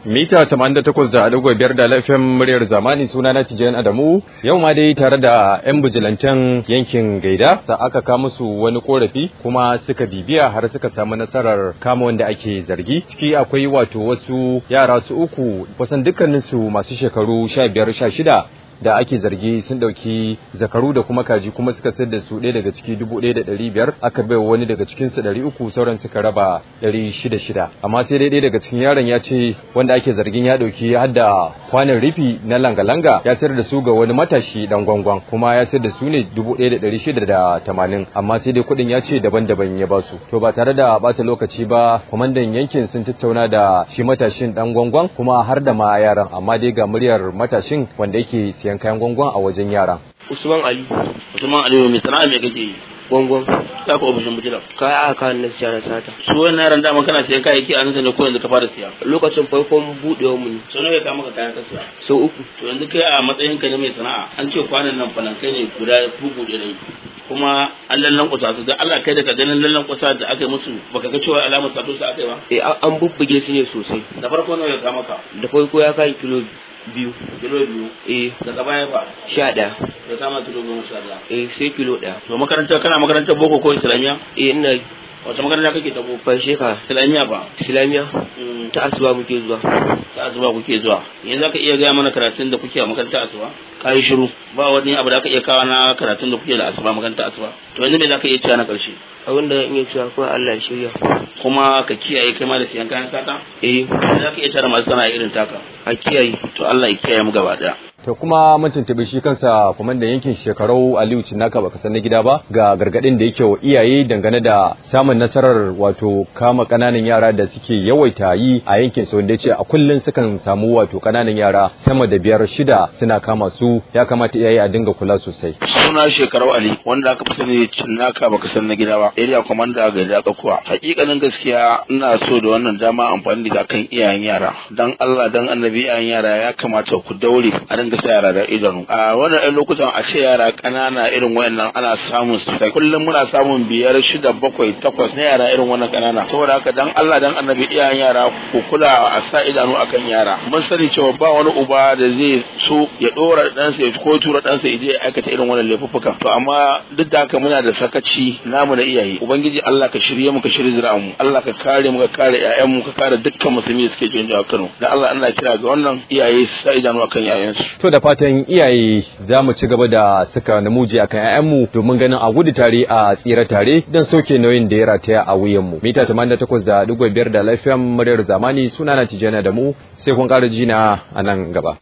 Mita 88.5 da laifin muryar zamani suna na Tijan Adamu. Yau ma dai tare da 'yan bijilantan yankin Gaida da aka kama musu wani korafi kuma suka bibiya har suka samu nasarar kama wanda ake zargi. Ciki akwai wato wasu yara su uku kusan dukkaninsu masu shekaru 15-16 da ake zargi sun dauki zakaru da kuma kaji kuma suka sayar da su ɗaya daga ciki 1,500 aka bai wani daga cikin su 300 sauran suka raba 600 amma sai dai daga cikin yaron ya ce wanda ake zargin ya dauki har da kwanan rufi na langa-langa ya sayar da su ga wani matashi dan gwangwan kuma ya sayar da su ne 1,680 amma sai dai kuɗin ya ce daban-daban ya ba su. To ba tare da bata lokaci ba kwamandan yankin sun tattauna da shi matashin dan gwangwan kuma har da ma yaran amma dai ga muryar matashin wanda yake siyan kayan gwangwan a wajen yaran. Usman Ali mai sana'a me kake yi? Gwangwan. Ka ko ofishin bujira. Kaya aka na siya na sata. Su wannan yaran dama kana siyan kayayyaki a nan ne ko yanzu ka fara siya? Lokacin farkon budewar mu ne. So nawa ka maka kayan ka siya? So uku. To yanzu kai a matsayin ka na mai sana'a an ce kwanan nan falankai ne guda bugu da rai. Kuma an lallan kusa su da Allah kai daga ganin lallan kusa da aka yi musu baka ga cewa alamar sato su aka yi ba? An bubbuge su ne sosai. Da farko nawa ka maka? Da farko ya kai kilo biyu. Daga baya fa 11 ya kama kilo 11 sai kilo 1. To makaranta kana makarantar boko ko islamiya? Ina wata makaranta kake ta boko? Sheka islamiya ba? Islamiya ta asuba muke zuwa. Ta asuba kuke zuwa. Yanzu zaka iya ga mana karatun da kuke a makarantar asuba? Kai shiru ba wani abu da ka iya kawo na karatun da kuke da asuba makarantar asuba. To yanzu me zaka iya cewa na karshe? Abin da zan iya cewa ko Allah ya shirya. Kuma ka kiyaye kai ma da siyan kayan sata? Za ka iya tara masu sana'a irin taka. A kiyaye. To Allah ya kiyaye mu gaba daya. To kuma mun tuntubi shi kansa kwamandan yankin Shekarau Aliyu Cinnaka baka san na gida ba ga gargadin da yake wa iyaye dangane da samun nasarar wato kama kananan yara da suke yawaita yi a yankin su wanda yace a kullun sukan samu wato kananan yara sama da 5-6 suna kama su ya kamata iyaye a dinga kula sosai. Suna Shekarau Ali wanda aka fi sani Cinnaka baka san na gida ba area commander ga da kuwa. Hakikanin gaskiya ina so da wannan dama amfani da kan iyayen yara dan Allah dan Annabi iyayen yara ya kamata ku daure a dinga sa yara da idanu a wannan ɗan lokutan a ce yara ƙanana irin wayannan ana samun su sai kullum muna samun 5, 6, 7, 8 na yara irin wannan ƙanana saboda haka dan Allah dan Annabi iyayen yara ku kula a sa idanu akan yara mun sani cewa ba wani uba da zai so ya dora ɗansa ya ko tura ɗansa ya je ya aikata irin wannan laifuffuka to amma duk da haka muna da sakaci namu na iyaye ubangiji Allah ka shirye mu ka shirye zuri'an mu Allah ka kare mu ka kare ƴaƴan mu ka kare dukkan musulmi da suke cikin jihar Kano dan Allah ina kira ga wannan iyaye su sa idanu akan ƴaƴansu. To da fatan iyaye za mu ci gaba da saka namuji akan ƴaƴanmu domin ganin a gudu tare a tsira tare don sauke nauyin da ya rataya a wuyanmu. Mita 88.5 da lafiyan muryar zamani sunana Tijjani Adamu sai kun ƙara jina a nan gaba.